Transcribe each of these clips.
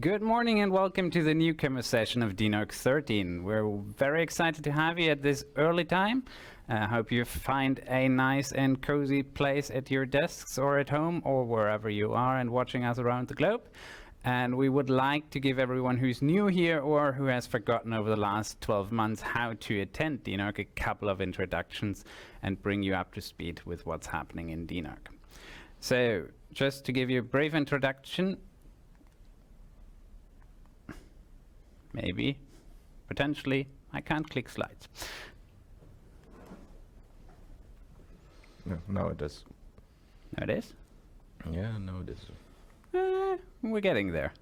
Good morning and welcome to the newcomer session of DNOG 13. We're very excited to have you at this early time. I hope you find a nice and cozy place at your desks or at home or wherever you are and watching us around the globe. And we would like to give everyone who's new here or who has forgotten over the last 12 months how to attend DNOG a couple of introductions and bring you up to speed with what's happening in DNOG. So just to give you a brief introduction, maybe, potentially, I can't click slides. No, now it is. Now it is? Yeah, now it is. We're getting there.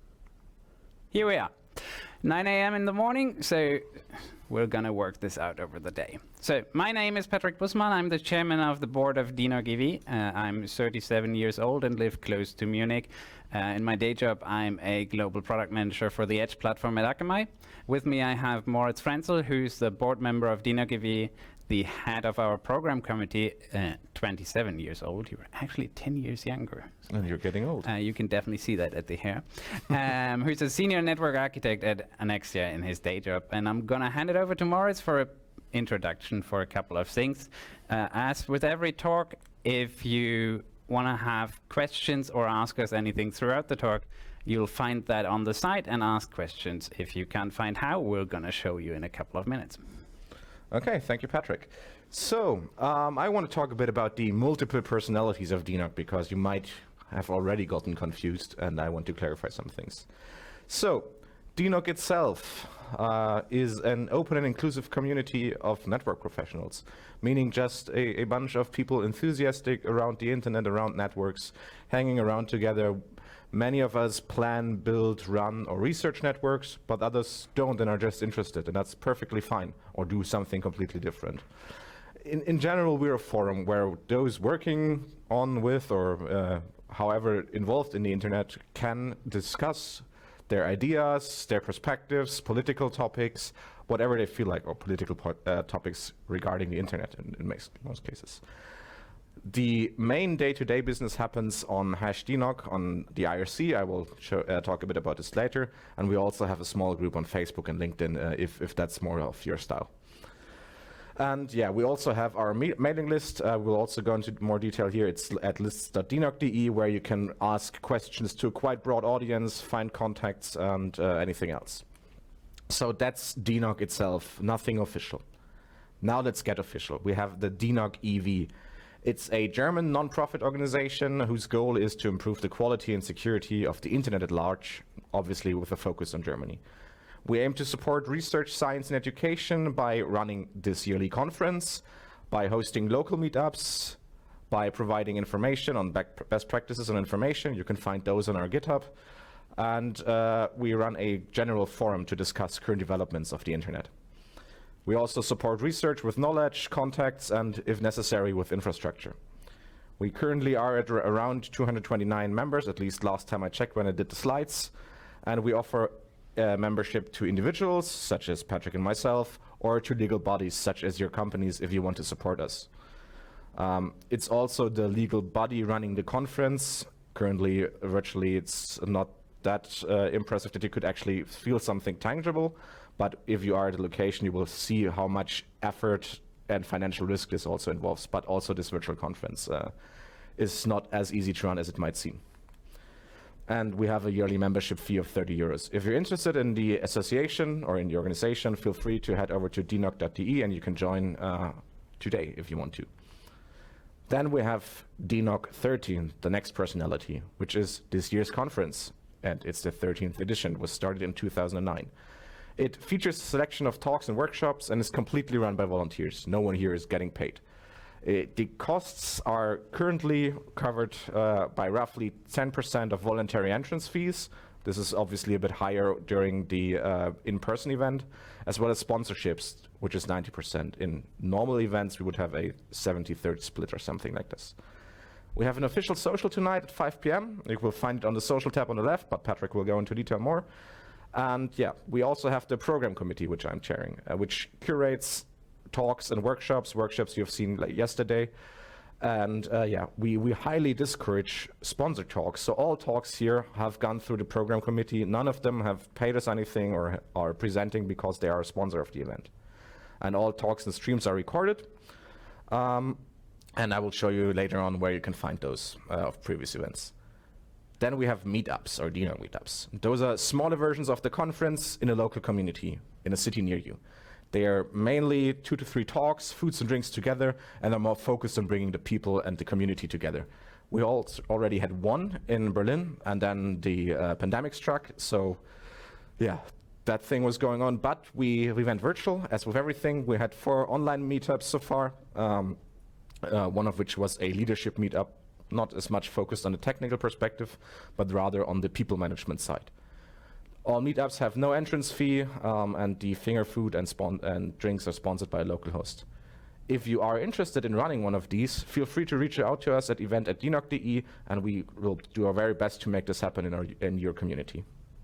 Here we are. 9 a.m. in the morning, so we're gonna work this out over the day. So my name is Patrick Bussmann. I'm the chairman of the board of DNOG EV. I'm 37 years old and live close to Munich. In my day job, I'm a global product manager for the Edge platform at Akamai. With me, I have Moritz Frenzel, who's the board member of DNOG EV, the head of our program committee, 27 years old. You're actually 10 years younger. And you're getting old. You can definitely see that at the hair. Who's a senior network architect at Anexia in his day job. And I'm going to hand it over to Moritz for an introduction for a couple of things. As with every talk, if you want to have questions or ask us anything throughout the talk, you'll find that on the site and ask questions. If you can't find how, we're going to show you in a couple of minutes. Okay, thank you, Patrick. So, I want to talk a bit about the multiple personalities of DNOG because you might have already gotten confused, and I want to clarify some things. So, DNOG itself is an open and inclusive community of network professionals, meaning just a bunch of people enthusiastic around the internet, around networks, hanging around together. Many of us plan, build, run, or research networks, but others don't and are just interested, and that's perfectly fine, or do something completely different. In general, we're a forum where those working on with or however involved in the internet can discuss their ideas, their perspectives, political topics, whatever they feel like, or political topics regarding the internet in most cases. The main day-to-day business happens on #DNOG on the IRC. I will talk a bit about this later. And we also have a small group on Facebook and LinkedIn if that's more of your style. And yeah, we also have our mailing list. We'll also go into more detail here. It's at lists.dnog.de, where you can ask questions to a quite broad audience, find contacts, and anything else. So that's DNOG itself, nothing official. Now let's get official. We have the DNOG EV. It's a German non-profit organization whose goal is to improve the quality and security of the internet at large, obviously with a focus on Germany. We aim to support research, science, and education by running this yearly conference, by hosting local meetups, by providing information on best practices and information. You can find those on our GitHub. And we run a general forum to discuss current developments of the internet. We also support research with knowledge, contacts, and if necessary, with infrastructure. We currently are at around 229 members, at least last time I checked when I did the slides. And we offer membership to individuals, such as Patrick and myself, or to legal bodies, such as your companies, if you want to support us. It's also the legal body running the conference. Currently, virtually, it's not that impressive that you could actually feel something tangible. But if you are at the location, you will see how much effort and financial risk this also involves. But also this virtual conference is not as easy to run as it might seem. And we have a yearly membership fee of 30 euros. If you're interested in the association or in the organization, feel free to head over to dnog.de and you can join today if you want to. Then we have DNOG 13, the next personality, which is this year's conference. And it's the 13th edition. It was started in 2009. It features a selection of talks and workshops and is completely run by volunteers. No one here is getting paid. The costs are currently covered by roughly 10% of voluntary entrance fees. This is obviously a bit higher during the in-person event, as well as sponsorships, which is 90%. In normal events, we would have a 70-30 split or something like this. We have an official social tonight at 5 p.m. You will find it on the social tab on the left, but Patrick will go into detail more. And yeah, we also have the program committee, which I'm chairing, which curates talks and workshops you've seen like yesterday, And yeah, we highly discourage sponsor talks. So all talks here have gone through the program committee. None of them have paid us anything or are presenting because they are a sponsor of the event. And all talks and streams are recorded. And I will show you later on where you can find those of previous events. Then we have meetups, or DNOG meetups. Those are smaller versions of the conference in a local community, in a city near you. They are mainly 2 to 3 talks, foods and drinks together, and are more focused on bringing the people and the community together. We already had one in Berlin, and then the pandemic struck. So yeah, that thing was going on, but we went virtual, as with everything. We had 4 online meetups so far. One of which was a leadership meetup, not as much focused on the technical perspective, but rather on the people management side. All meetups have no entrance fee, and the finger food and drinks are sponsored by a local host. If you are interested in running one of these, feel free to reach out to us at event@dnog.de, and we will do our very best to make this happen in your community.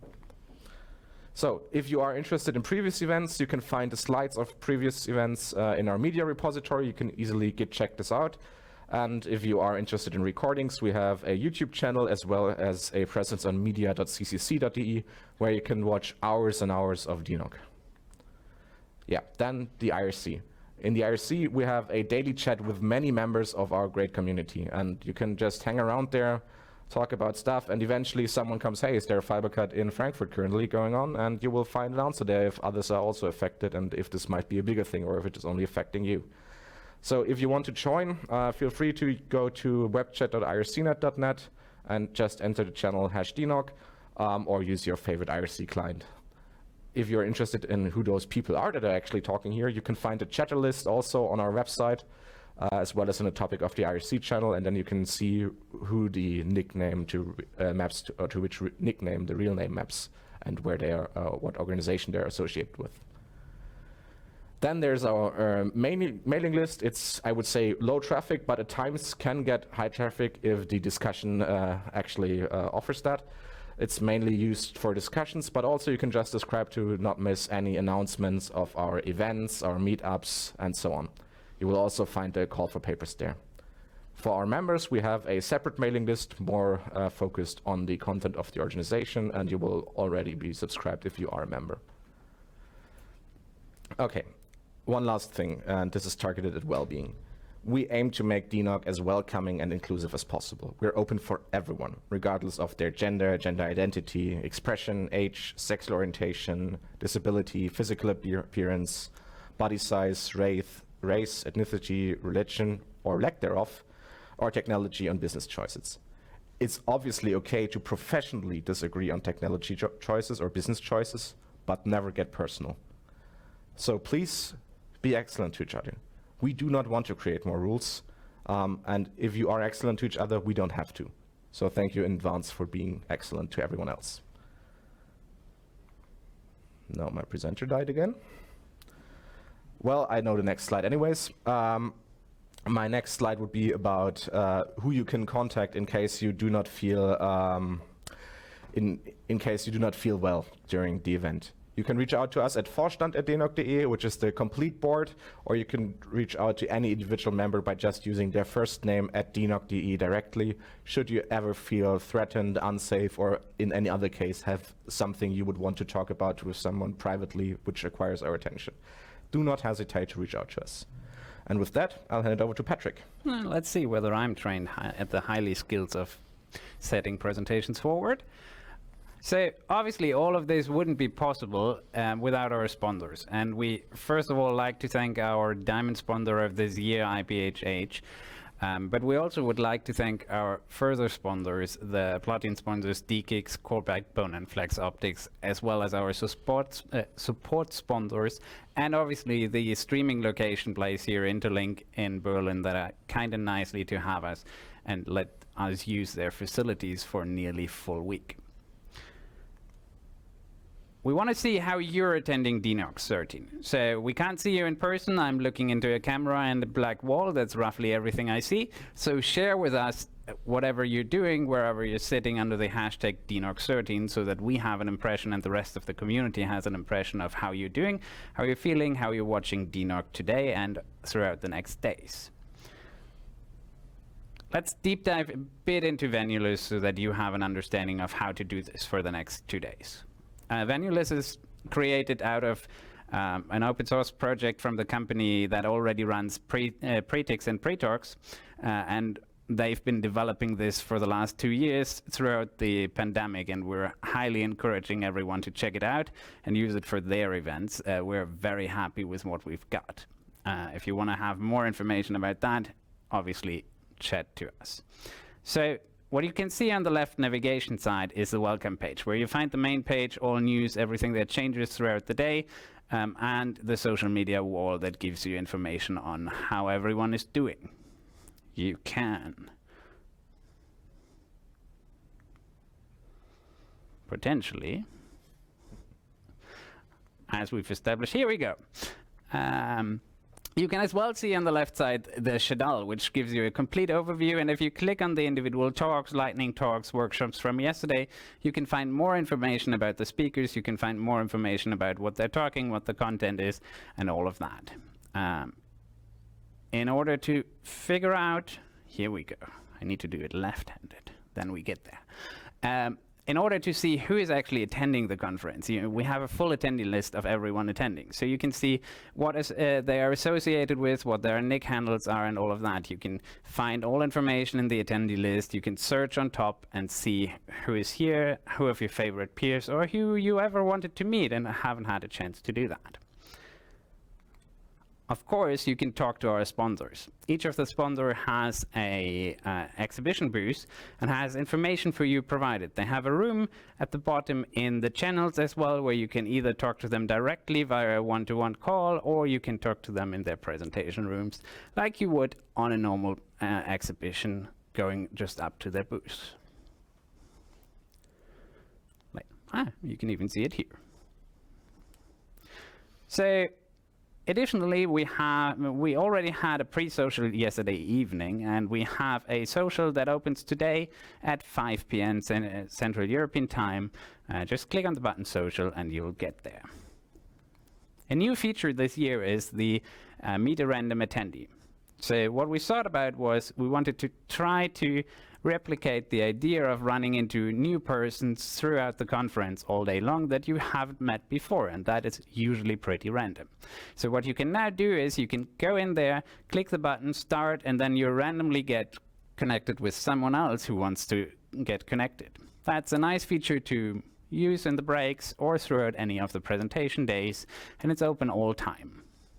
So if you are interested in previous events, you can find the slides of previous events in our media repository. You can easily check this out. And if you are interested in recordings, we have a YouTube channel as well as a presence on media.ccc.de where you can watch hours and hours of DNOG. Yeah, then the IRC. In the IRC, we have a daily chat with many members of our great community, and you can just hang around there, talk about stuff, and eventually someone comes, hey, is there a fiber cut in Frankfurt currently going on? And you will find an answer there if others are also affected and if this might be a bigger thing or if it is only affecting you. So if you want to join, feel free to go to webchat.ircnet.net and just enter the channel #DNOG or use your favorite IRC client. If you're interested in who those people are that are actually talking here, you can find a chatter list also on our website, as well as on the topic of the IRC channel, and then you can see who the nickname to maps to, or to which nickname the real name maps, and where they are, what organization they're associated with. Then there's our mailing list. It's, I would say, low traffic, but at times can get high traffic if the discussion actually offers that. It's mainly used for discussions, but also you can just subscribe to not miss any announcements of our events, our meetups, and so on. You will also find a call for papers there. For our members, we have a separate mailing list, more focused on the content of the organization, and you will already be subscribed if you are a member. Okay, one last thing, and this is targeted at well-being. We aim to make DNOG as welcoming and inclusive as possible. We're open for everyone, regardless of their gender, gender identity, expression, age, sexual orientation, disability, physical appearance, body size, race, ethnicity, religion, or lack thereof, or technology and business choices. It's obviously okay to professionally disagree on technology choices or business choices, but never get personal. So please be excellent to each other. We do not want to create more rules, and if you are excellent to each other, we don't have to. So thank you in advance for being excellent to everyone else. No, my presenter died again. Well, I know the next slide anyways. My next slide would be about who you can contact in case you do not feel in case you do not feel well during the event. You can reach out to us at vorstand@dnog.de, which is the complete board, or you can reach out to any individual member by just using their first name @dnog.de directly, should you ever feel threatened, unsafe, or in any other case have something you would want to talk about with someone privately which requires our attention. Do not hesitate to reach out to us. And with that, I'll hand it over to Patrick. Well, let's see whether I'm trained at the highly skills of setting presentations forward. So obviously all of this wouldn't be possible without our sponsors. And we first of all like to thank our diamond sponsor of this year, IPHH. But we also would like to thank our further sponsors, the platinum sponsors, DKIX, Core Backbone, and Flex Optics, as well as our support sponsors, and obviously the streaming location place here, Interlink in Berlin, that are kind of nicely to have us and let us use their facilities for nearly full week. We want to see how you're attending DNOG 13. So we can't see you in person. I'm looking into a camera and a black wall. That's roughly everything I see. So share with us whatever you're doing, wherever you're sitting, under the hashtag DNOG 13, so that we have an impression and the rest of the community has an impression of how you're doing, how you're feeling, how you're watching DNOG today and throughout the next days. let's deep dive a bit into Venulus so that you have an understanding of how to do this for the next 2 days. Venulus is created out of an open source project from the company that already runs Pretix and Pretalks, and they've been developing this for the last 2 years throughout the pandemic, and we're highly encouraging everyone to check it out and use it for their events. We're very happy with what we've got. If you want to have more information about that, obviously chat to us. So what you can see on the left navigation side is the welcome page, where you find the main page, all news, everything that changes throughout the day, and the social media wall that gives you information on how everyone is doing. You can potentially, as we've established, here we go. You can as well see on the left side the schedule, which gives you a complete overview. And if you click on the individual talks, lightning talks, workshops from yesterday, you can find more information about the speakers. You can find more information about what they're talking, what the content is, and all of that. In order to figure out, here we go. I need to do it left-handed, then we get there. In order to see who is actually attending the conference, we have a full attendee list of everyone attending. So you can see what is they are associated with, what their nick handles are, and all of that. You can find all information in the attendee list. You can search on top and see who is here, who of your favorite peers, or who you ever wanted to meet and haven't had a chance to do that. Of course, you can talk to our sponsors. Each of the sponsors has a exhibition booth and has information for you provided. They have a room at the bottom in the channels as well, where you can either talk to them directly via a one-to-one call, or you can talk to them in their presentation rooms like you would on a normal exhibition, going just up to their booth. You can even see it here. So, additionally, we already had a pre-social yesterday evening, and we have a social that opens today at 5 p.m. Central European Time. Just click on the button social and you'll get there. A new feature this year is the Meet a Random Attendee. So what we thought about was we wanted to try to replicate the idea of running into new persons throughout the conference all day long that you haven't met before, and that is usually pretty random. So what you can now do is you can go in there, click the button, start, and then you randomly get connected with someone else who wants to get connected. That's a nice feature to use in the breaks or throughout any of the presentation days, and it's open all time.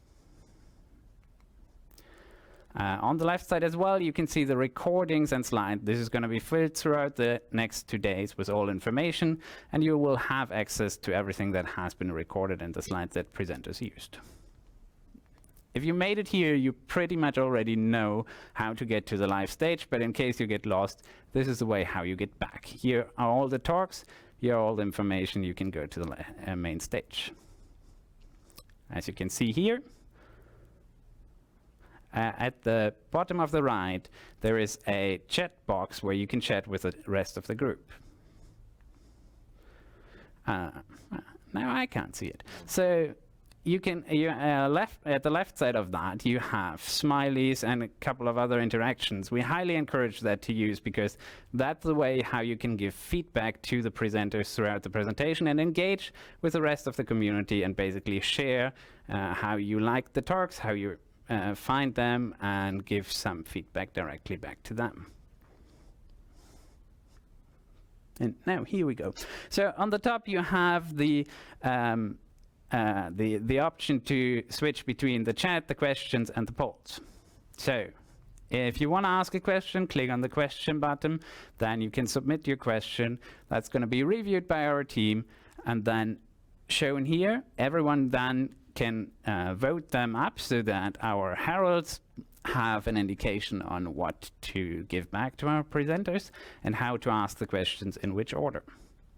On the left side as well, you can see the recordings and slides. This is going to be filled throughout the next 2 days with all information, and you will have access to everything that has been recorded and the slides that presenters used. If you made it here, you pretty much already know how to get to the live stage, but in case you get lost, this is the way how you get back. Here are all the talks, here are all the information. You can go to the main stage. As you can see here, at the bottom of the right, there is a chat box where you can chat with the rest of the group. Now I can't see it. So you can, at the left side of that, you have smileys and a couple of other interactions. We highly encourage that to use, because that's the way how you can give feedback to the presenters throughout the presentation and engage with the rest of the community and basically share how you like the talks, how you find them, and give some feedback directly back to them. And now here we go. So on the top you have the option to switch between the chat, the questions, and the polls. So if you want to ask a question, click on the question button. Then you can submit your question. That's going to be reviewed by our team and then shown here. Everyone then can vote them up so that our heralds have an indication on what to give back to our presenters and how to ask the questions in which order.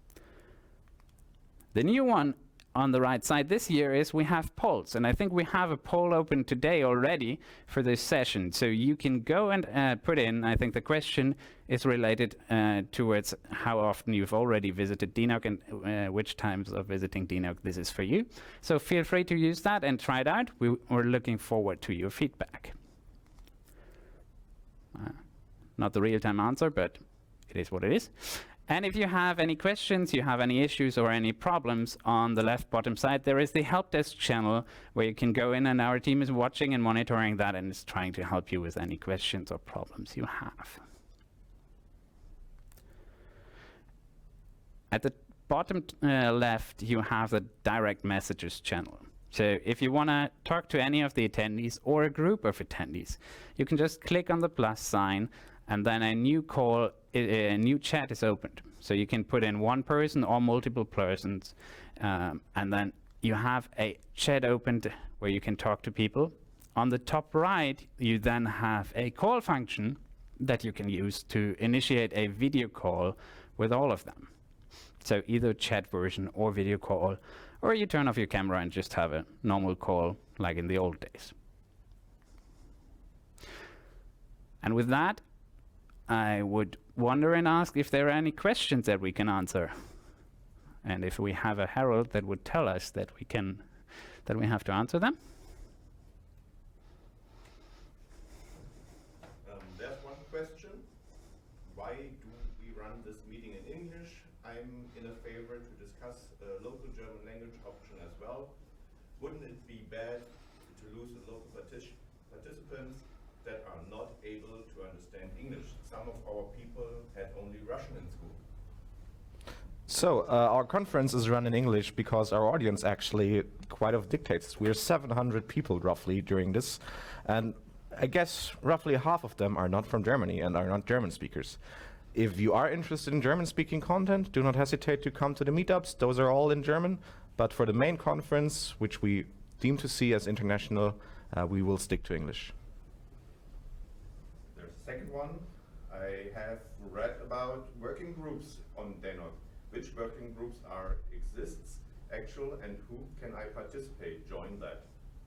The new one on the right side this year is we have polls, and I think we have a poll open today already for this session. So you can go and put in, I think the question is related towards how often you've already visited DNOG and which times of visiting DNOG this is for you. So feel free to use that and try it out. We're looking forward to your feedback. not the real-time answer, but it is what it is. And if you have any questions, you have any issues or any problems, on the left bottom side there is the help desk channel where you can go in, and our team is watching and monitoring that and is trying to help you with any questions or problems you have. At the bottom left you have the direct messages channel. So if you want to talk to any of the attendees or a group of attendees, you can just click on the plus sign, and then a new chat is opened. So you can put in one person or multiple persons, and then you have a chat opened where you can talk to people. On the top right, you then have a call function that you can use to initiate a video call with all of them. So either chat version or video call, or you turn off your camera and just have a normal call like in the old days. And with that, I would wonder and ask if there are any questions that we can answer. And if we have a herald that would tell us that we have to answer them. There's one question. Why do we run this meeting in English? I'm in a favor to discuss a local German language option as well. Wouldn't it be bad to lose the local participants that are not able to understand English? Some of our people had only Russian in school. So our conference is run in English because our audience actually quite dictates. We're 700 people roughly during this, and I guess roughly half of them are not from Germany and are not German speakers. If you are interested in German-speaking content, do not hesitate to come to the meetups. Those are all in German. But for the main conference, which we deem to see as international, we will stick to English. There's a second one. I have read about working groups on DENOG. Which working groups exists actual, and who can I participate, join that?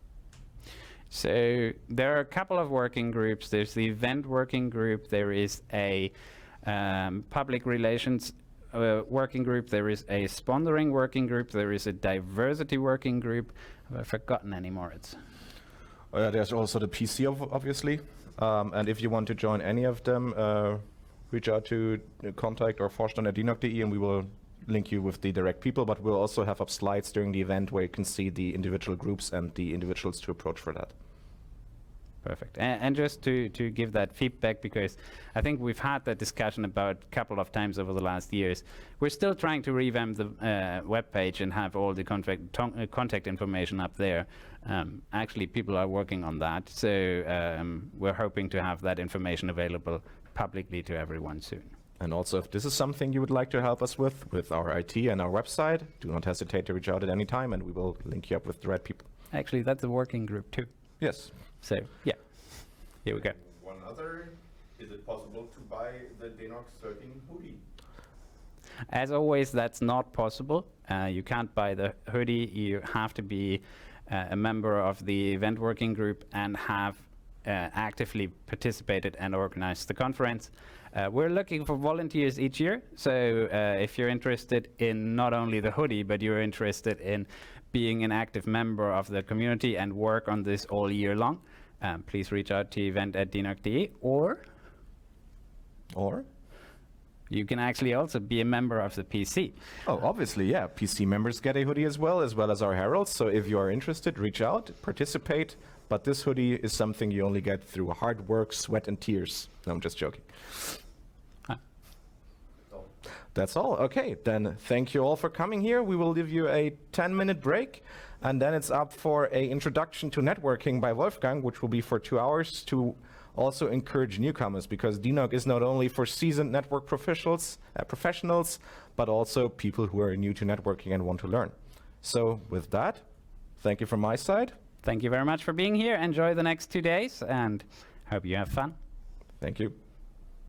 So there are a couple of working groups. There's the event working group. There is a public relations working group. There is a sponsoring working group. There is a diversity working group. Have I forgotten any more? There's also the PC, obviously. And if you want to join any of them, reach out to contact or vorstand@dnog.de, and we will link you with the direct people. But we'll also have up slides during the event where you can see the individual groups and the individuals to approach for that. Perfect. And just to give that feedback, because I think we've had that discussion about a couple of times over the last years. We're still trying to revamp the web page and have all the contact information up there. Actually, people are working on that. So we're hoping to have that information available publicly to everyone soon. And also, if this is something you would like to help us with our IT and our website, do not hesitate to reach out at any time, and we will link you up with the right people. Actually, that's a working group too. Yes. So, yeah, here we go. One other, is it possible to buy the DENOG 13 hoodie? As always, that's not possible. You can't buy the hoodie. You have to be a member of the event working group and have actively participated and organized the conference. We're looking for volunteers each year. So if you're interested in not only the hoodie, but you're interested in being an active member of the community and work on this all year long, please reach out to event@dnog.de, or you can actually also be a member of the PC. Oh, obviously, yeah. PC members get a hoodie as well as our heralds. So if you are interested, reach out, participate. But this hoodie is something you only get through hard work, sweat, and tears. No, I'm just joking. That's all. Okay, then thank you all for coming here. We will give you a 10-minute break, and then it's up for a introduction to networking by Wolfgang, which will be for 2 hours to also encourage newcomers, because DNOG is not only for seasoned network professionals, but also people who are new to networking and want to learn. So with that, thank you from my side. Thank you very much for being here. Enjoy the next 2 days, and hope you have fun. Thank you.